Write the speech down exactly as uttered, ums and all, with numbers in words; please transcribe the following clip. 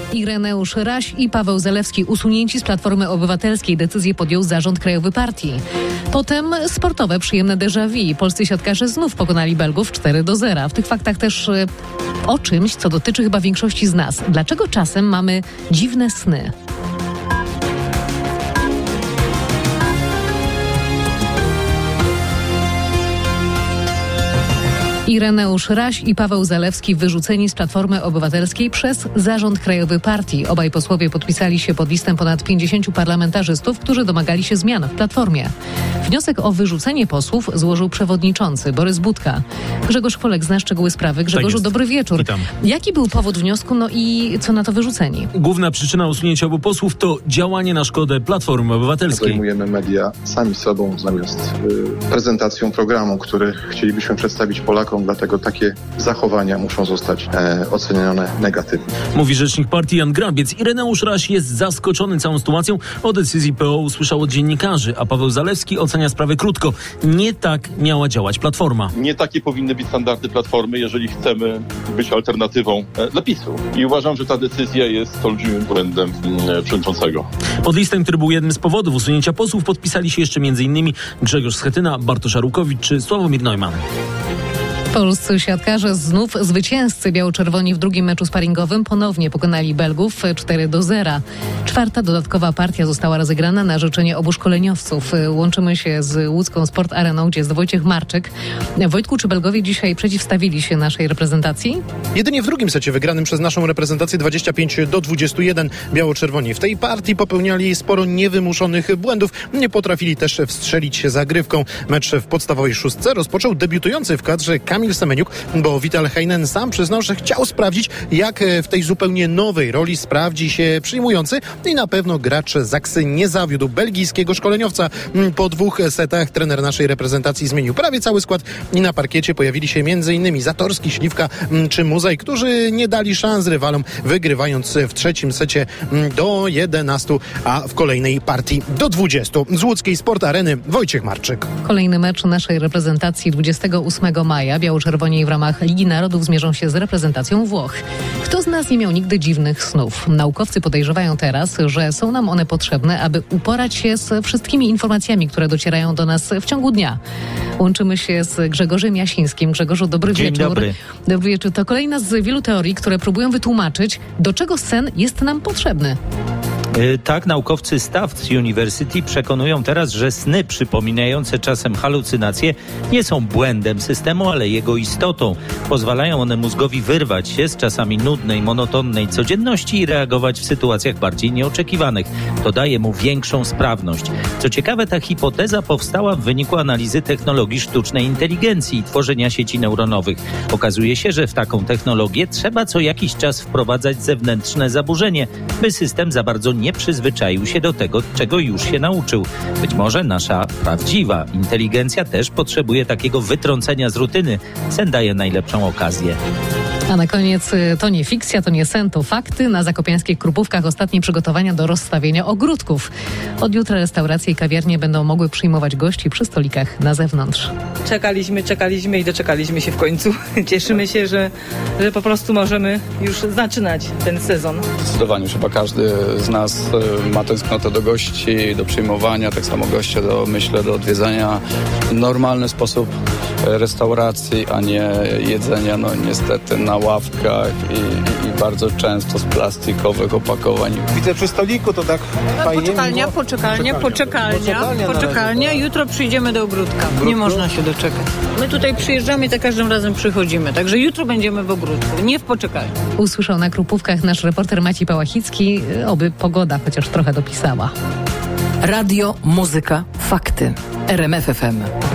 Ireneusz Raś i Paweł Zalewski usunięci z Platformy Obywatelskiej. Decyzję podjął Zarząd Krajowy Partii. Potem sportowe przyjemne déjà vu. Polscy siatkarze znów pokonali Belgów cztery do zera. W tych faktach też y, o czymś, co dotyczy chyba większości z nas. Dlaczego czasem mamy dziwne sny? Ireneusz Raś i Paweł Zalewski wyrzuceni z Platformy Obywatelskiej przez Zarząd Krajowy Partii. Obaj posłowie podpisali się pod listem ponad pięćdziesięciu parlamentarzystów, którzy domagali się zmian w Platformie. Wniosek o wyrzucenie posłów złożył przewodniczący Borys Budka. Grzegorz Kwolek zna szczegóły sprawy. Grzegorzu, tak dobry wieczór. Witam. Jaki był powód wniosku, no i co na to wyrzuceni? Główna przyczyna usunięcia obu posłów to działanie na szkodę Platformy Obywatelskiej. Zajmujemy media sami sobą zamiast y, prezentacją programu, który chcielibyśmy przedstawić Polakom. Dlatego takie zachowania muszą zostać e, ocenione negatywnie. Mówi rzecznik partii Jan Grabiec. Ireneusz Raś jest zaskoczony całą sytuacją. O decyzji P O usłyszał od dziennikarzy, a Paweł Zalewski ocenia sprawę krótko. Nie tak miała działać Platforma. Nie takie powinny być standardy Platformy, jeżeli chcemy być alternatywą e, dla PiSu. I uważam, że ta decyzja jest olbrzymim błędem e, przewodniczącego. Pod listem, który był jednym z powodów usunięcia posłów, podpisali się jeszcze m.in. Grzegorz Schetyna, Bartosz Arłukowicz czy Sławomir Neumann. Polscy siatkarze znów zwycięzcy biało-czerwoni w drugim meczu sparingowym ponownie pokonali Belgów cztery do zera. Czwarta dodatkowa partia została rozegrana na życzenie obu szkoleniowców. Łączymy się z łódzką Sport Areną, gdzie jest Wojciech Marczyk. Wojtku, czy Belgowie dzisiaj przeciwstawili się naszej reprezentacji? Jedynie w drugim secie wygranym przez naszą reprezentację dwadzieścia pięć do dwudziestu jeden biało-czerwoni. W tej partii popełniali sporo niewymuszonych błędów. Nie potrafili też wstrzelić się zagrywką. Mecz w podstawowej szóstce rozpoczął debiutujący w kadrze Kamil Semeniuk, bo Vital Heinen sam przyznał, że chciał sprawdzić, jak w tej zupełnie nowej roli sprawdzi się przyjmujący i na pewno gracz Zaksy nie zawiódł belgijskiego szkoleniowca. Po dwóch setach trener naszej reprezentacji zmienił prawie cały skład i na parkiecie pojawili się m.in. Zatorski, Śliwka czy Muzaj, którzy nie dali szans rywalom, wygrywając w trzecim secie do jedenastu, a w kolejnej partii do dwudziestu. Z łódzkiej Sport Areny Wojciech Marczyk. Kolejny mecz naszej reprezentacji dwudziestego ósmego maja. Biało-czerwoni w ramach Ligi Narodów zmierzą się z reprezentacją Włoch. Kto z nas nie miał nigdy dziwnych snów? Naukowcy podejrzewają teraz, że są nam one potrzebne, aby uporać się z wszystkimi informacjami, które docierają do nas w ciągu dnia. Łączymy się z Grzegorzem Jasińskim. Grzegorzu, dobry Dzień wieczór. Dobry. Dobry wieczór. To kolejna z wielu teorii, które próbują wytłumaczyć, do czego sen jest nam potrzebny. Tak, naukowcy z Tufts University przekonują teraz, że sny przypominające czasem halucynacje nie są błędem systemu, ale jego istotą. Pozwalają one mózgowi wyrwać się z czasami nudnej, monotonnej codzienności i reagować w sytuacjach bardziej nieoczekiwanych. To daje mu większą sprawność. Co ciekawe, ta hipoteza powstała w wyniku analizy technologii sztucznej inteligencji i tworzenia sieci neuronowych. Okazuje się, że w taką technologię trzeba co jakiś czas wprowadzać zewnętrzne zaburzenie, by system za bardzo nie przyzwyczaił się do tego, czego już się nauczył. Być może nasza prawdziwa inteligencja też potrzebuje takiego wytrącenia z rutyny. Sen daje najlepszą okazję. A na koniec to nie fikcja, to nie sen, to fakty. Na zakopiańskich Krupówkach ostatnie przygotowania do rozstawienia ogródków. Od jutra restauracje i kawiarnie będą mogły przyjmować gości przy stolikach na zewnątrz. Czekaliśmy, czekaliśmy i doczekaliśmy się w końcu. Cieszymy się, że, że po prostu możemy już zaczynać ten sezon. Zdecydowanie już chyba każdy z nas ma tęsknotę do gości, do przyjmowania, tak samo goście do, myślę, do odwiedzania w normalny sposób restauracji, a nie jedzenia, no niestety na ławkach i, i bardzo często z plastikowych opakowań. Widzę przy stoliku, to tak fajnie. Poczekalnia, miło. poczekalnia, poczekalnia, poczekalnia. poczekalnia. Jutro przyjdziemy do ogródka. Nie można się doczekać. My tutaj przyjeżdżamy i za każdym razem przychodzimy, także jutro będziemy w ogródku, nie w poczekalni. Usłyszał na Krupówkach nasz reporter Maciej Pałachicki, oby pogoda chociaż trochę dopisała. Radio, muzyka, fakty. R M F F M.